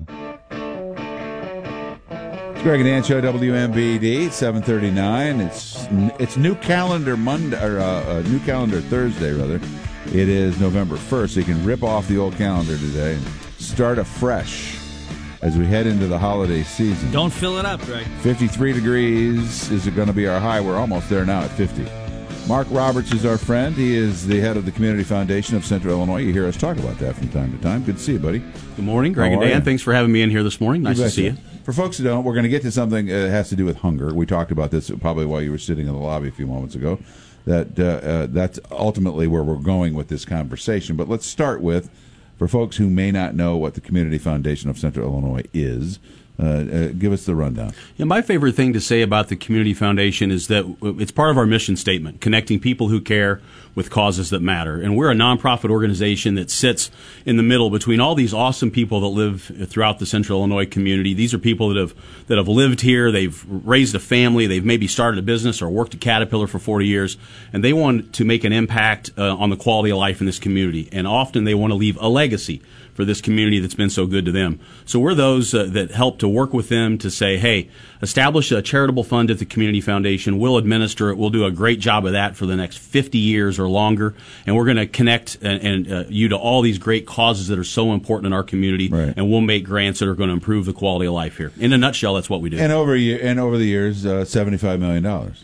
It's Greg and Dan Show, WMBD, 7:39. It's New Calendar Monday, or New Calendar Thursday, rather. It is November 1st, so you can rip off the old calendar today and start afresh as we head into the holiday season. Don't fill it up, Greg. 53 degrees is going to be our high. We're almost there now at 50. Mark Roberts is our friend. He is the head of the Community Foundation of Central Illinois. You hear us talk about that from time to time. Good to see you, buddy. Good morning, Greg and Dan. Thanks for having me in here this morning. Nice to see you. For folks who don't, we're going to get to something that has to do with hunger. We talked about this probably while you were sitting in the lobby a few moments ago. That's ultimately where we're going with this conversation. But let's start with, for folks who may not know what the Community Foundation of Central Illinois is, give us the rundown. Yeah, my favorite thing to say about the Community Foundation is that it's part of our mission statement, connecting people who care with causes that matter. And we're a nonprofit organization that sits in the middle between all these awesome people that live throughout the Central Illinois community. These are people that have lived here, they've raised a family, they've maybe started a business or worked at Caterpillar for 40 years, and they want to make an impact on the quality of life in this community. And often they want to leave a legacy for this community that's been so good to them. So we're those that help to work with them to say, hey, establish a charitable fund at the Community Foundation. We'll administer it. We'll do a great job of that for the next 50 years or longer. And we're going to connect you to all these great causes that are so important in our community. Right. And we'll make grants that are going to improve the quality of life here. In a nutshell, that's what we do. And over the years, $75 million.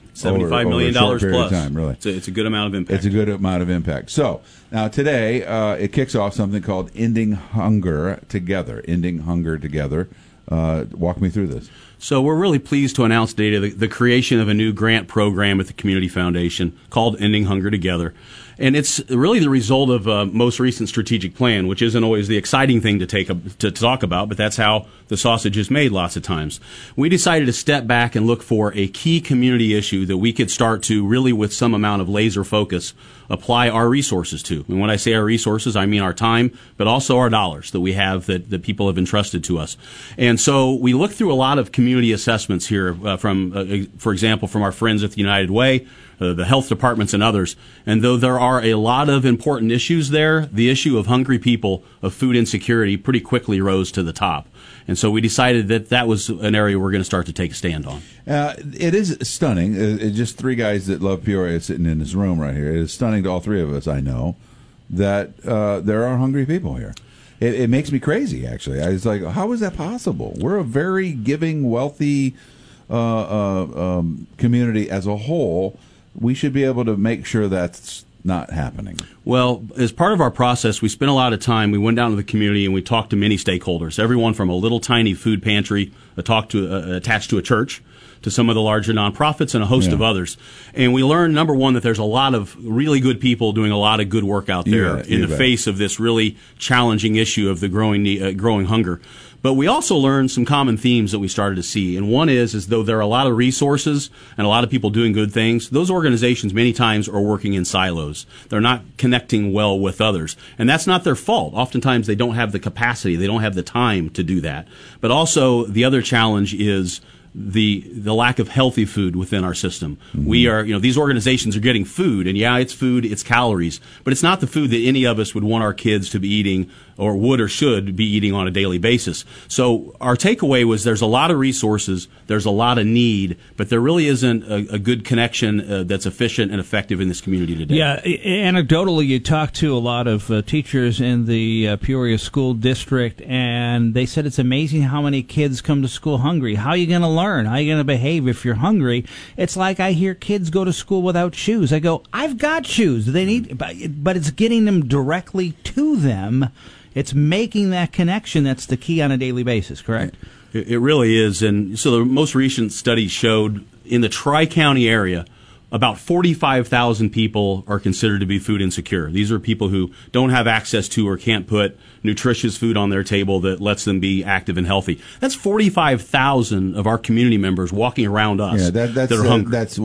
$75 million plus. Time, really. It's a good amount of impact. It's a good amount of impact. So now today, it kicks off something called Ending Hunger Together. Ending Hunger Together. Walk me through this. So we're really pleased to announce today the creation of a new grant program at the Community Foundation called Ending Hunger Together. And it's really the result of a most recent strategic plan, which isn't always the exciting thing to talk about, but that's how the sausage is made lots of times. We decided to step back and look for a key community issue that we could start to really, with some amount of laser focus, apply our resources to. And when I say our resources, I mean our time, but also our dollars that we have that people have entrusted to us. And so we looked through a lot of community assessments here from, for example, from our friends at the United Way, the health departments and others. And though there are a lot of important issues there, the issue of hungry people, of food insecurity, pretty quickly rose to the top. And so we decided that was an area we're going to start to take a stand on. It is stunning. Just three guys that love Peoria sitting in this room right here. It is stunning to all three of us, I know, that there are hungry people here. It makes me crazy, actually. I was like, how is that possible? We're a very giving, wealthy community as a whole. We should be able to make sure that's not happening. Well, as part of our process, we spent a lot of time. We went down to the community and we talked to many stakeholders, everyone from a little tiny food pantry attached to a church to some of the larger nonprofits and a host of others. And we learned, number one, that there's a lot of really good people doing a lot of good work out there in the face of this really challenging issue of the growing hunger. But we also learned some common themes that we started to see. And one is though there are a lot of resources and a lot of people doing good things, those organizations many times are working in silos. They're not connecting well with others. And that's not their fault. Oftentimes they don't have the capacity, they don't have the time to do that. But also the other challenge is the lack of healthy food within our system. Mm-hmm. We are, these organizations are getting food, and it's food, it's calories, but it's not the food that any of us would want our kids to be eating or would or should be eating on a daily basis. So our takeaway was there's a lot of resources, there's a lot of need, but there really isn't a good connection that's efficient and effective in this community today. Yeah, anecdotally, you talk to a lot of teachers in the Peoria School District, and they said it's amazing how many kids come to school hungry. How are you going to learn? How are you going to behave if you're hungry? It's like I hear kids go to school without shoes. I go, I've got shoes. They need, but it's getting them directly to them. It's making that connection that's the key on a daily basis, correct? It really is. And so the most recent study showed in the Tri-County area, about 45,000 people are considered to be food insecure. These are people who don't have access to or can't put nutritious food on their table that lets them be active and healthy. That's 45,000 of our community members walking around us that are hungry. That's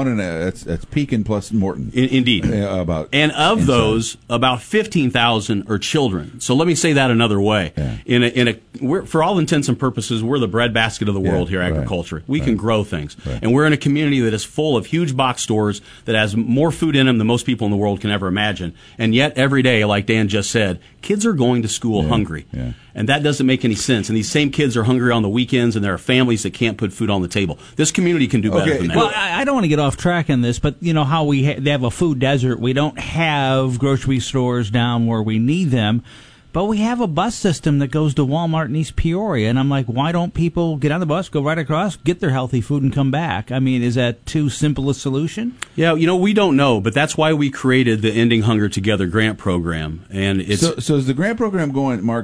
that's Pekin plus Morton. Indeed. And of those, about 15,000 are children. So let me say that another way. Yeah. We're, for all intents and purposes, we're the breadbasket of the world here, agriculture. We can grow things. Right. And we're in a community that is full of huge box box stores that has more food in them than most people in the world can ever imagine. And yet every day, like Dan just said, kids are going to school hungry. Yeah. And that doesn't make any sense. And these same kids are hungry on the weekends, and there are families that can't put food on the table. This community can do better than that. Well, I don't want to get off track on this, but you know how they have a food desert. We don't have grocery stores down where we need them, but we have a bus system that goes to Walmart in East Peoria. And I'm like, why don't people get on the bus, go right across, get their healthy food, and come back? I mean, is that too simple a solution? Yeah, we don't know, but that's why we created the Ending Hunger Together grant program. And it's so is the grant program going, Mark,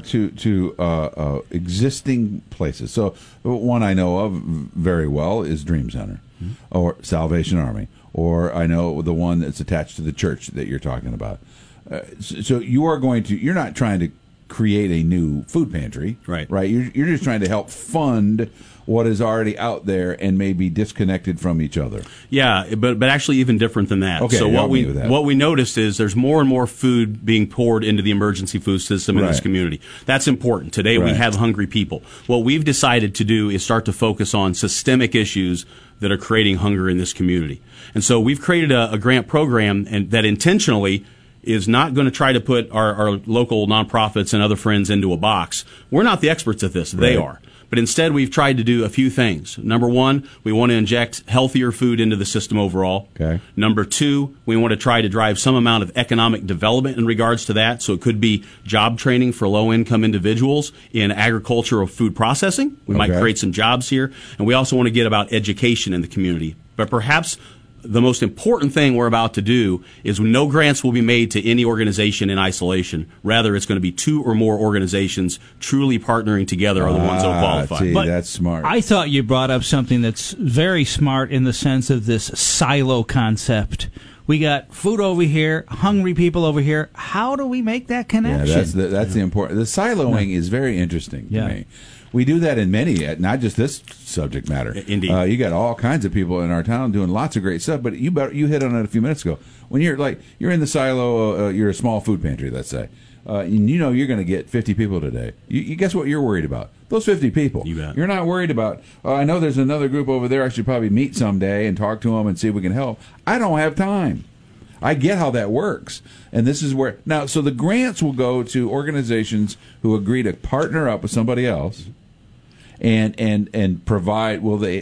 to existing places? So one I know of very well is Dream Center or Salvation Army, or I know the one that's attached to the church that you're talking about. So you're not trying to create a new food pantry, right? You're just trying to help fund what is already out there and may be disconnected from each other. Yeah, but actually even different than that. Okay, so what we noticed is there's more and more food being poured into the emergency food system in this community. That's important. Today we have hungry people. What we've decided to do is start to focus on systemic issues that are creating hunger in this community. And so we've created a grant program that intentionally is not going to try to put our local nonprofits and other friends into a box. We're not the experts at this. They are. But instead, we've tried to do a few things. Number one, we want to inject healthier food into the system overall. Okay. Number two, we want to try to drive some amount of economic development in regards to that. So it could be job training for low-income individuals in agriculture or food processing. We might create some jobs here. And we also want to get about education in the community. But perhaps the most important thing we're about to do is no grants will be made to any organization in isolation. Rather, it's going to be two or more organizations truly partnering together are the ones that will qualify. See, that's smart. I thought you brought up something that's very smart in the sense of this silo concept. We got food over here, hungry people over here. How do we make that connection? Yeah, that's the important. The siloing is very interesting to me. We do that in many, not just this subject matter. Indeed. You got all kinds of people in our town doing lots of great stuff, but you hit on it a few minutes ago. When you're in the silo, you're a small food pantry, let's say, and you know you're going to get 50 people today. You guess what you're worried about? Those 50 people. You bet. You're not worried about, I know there's another group over there I should probably meet someday and talk to them and see if we can help. I don't have time. I get how that works. And this is where, now, so the grants will go to organizations who agree to partner up with somebody else and provide,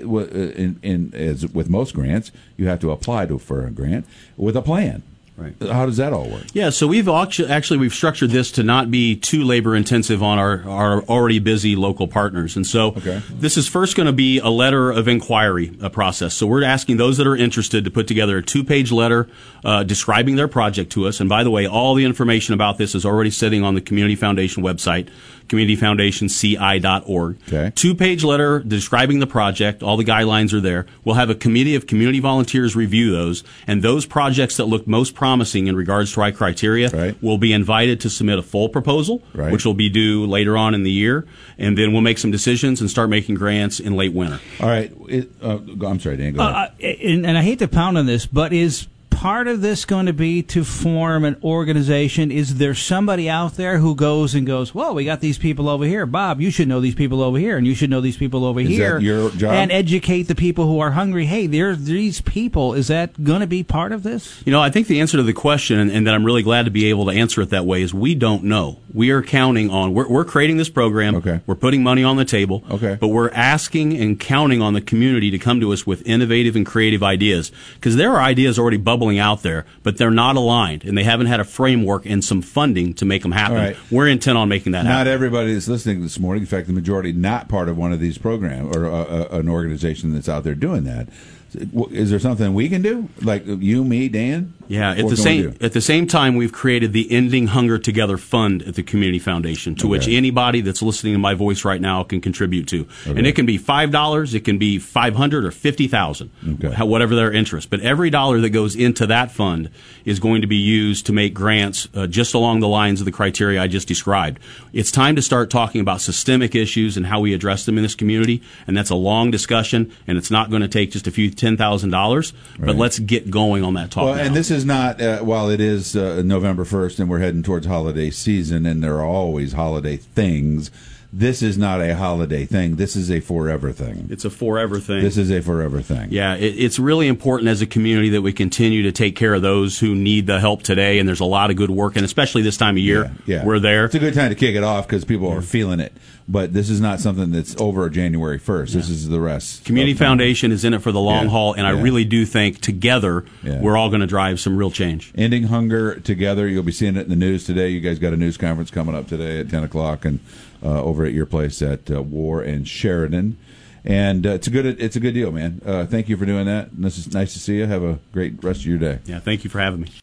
as with most grants, you have to apply for a grant with a plan. Right. How does that all work? Yeah, so we've structured this to not be too labor intensive on our already busy local partners. And so this is first going to be a letter of inquiry process. So we're asking those that are interested to put together a 2-page letter describing their project to us. And by the way, all the information about this is already sitting on the Community Foundation website, communityfoundationci.org. 2-page letter describing the project. All the guidelines are there. We'll have a committee of community volunteers review those, and those projects that look most promising in regards to our criteria will be invited to submit a full proposal, which will be due later on in the year, and then we'll make some decisions and start making grants in late winter. All right. I'm sorry, Dan. Go ahead. And I hate to pound on this, but is part of this going to be to form an organization? Is there somebody out there who goes, well, we got these people over here. Bob, you should know these people over here, and you should know these people over here. Is that your job? And educate the people who are hungry. Hey, there's these people. Is that going to be part of this? I think the answer to the question, and that I'm really glad to be able to answer it that way, is we don't know. We are counting on, we're creating this program. We're putting money on the table. But we're asking and counting on the community to come to us with innovative and creative ideas. Because there are ideas already bubbling out there, but they're not aligned, and they haven't had a framework and some funding to make them happen. We're intent on making that happen. Not everybody that's listening this morning, in fact, the majority, not part of one of these programs or an organization that's out there doing that. Is there something we can do? Like you, me, Dan? Yeah, at the same time, we've created the Ending Hunger Together Fund at the Community Foundation, to which anybody that's listening to my voice right now can contribute to. And it can be $5, it can be $500 or $50,000, whatever their interest. But every dollar that goes into that fund is going to be used to make grants just along the lines of the criteria I just described. It's time to start talking about systemic issues and how we address them in this community, and that's a long discussion, and it's not going to take just a few $10,000, but let's get going on that talk now. And this is not, while it is November 1st and we're heading towards holiday season, and there are always holiday things, this is not a holiday thing. This is a forever thing. It's a forever thing. This is a forever thing. Yeah, it's really important as a community that we continue to take care of those who need the help today, and there's a lot of good work, and especially this time of year, we're there. It's a good time to kick it off because people are feeling it, but this is not something that's over January 1st. This is the rest. Community Foundation is in it for the long haul, and I really do think together we're all going to drive some real change. Ending hunger together. You'll be seeing it in the news today. You guys got a news conference coming up today at 10 o'clock and over at your place at War and Sheridan. And it's a good deal, man. Thank you for doing that. This is nice to see you. Have a great rest of your day. Yeah, thank you for having me.